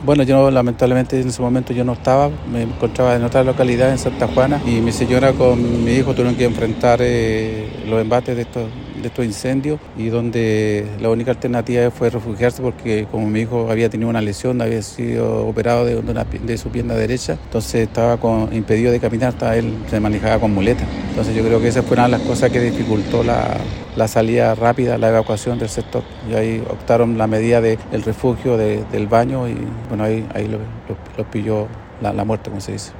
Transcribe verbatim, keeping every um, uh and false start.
Bueno, yo lamentablemente en ese momento yo no estaba, me encontraba en otra localidad, en Santa Juana, y mi señora con mi hijo tuvieron que enfrentar eh, los embates de estos, de estos incendios, y donde la única alternativa fue refugiarse porque como mi hijo había tenido una lesión, había sido operado de, de, una, de su pierna derecha, entonces estaba con, impedido de caminar, estaba, él se manejaba con muleta. Entonces yo creo que esa fue una de las cosas que dificultó la, la salida rápida, la evacuación del sector. Y ahí optaron la medida del de, refugio de, del baño y bueno, ahí, ahí los lo, lo pilló la, la muerte, como se dice.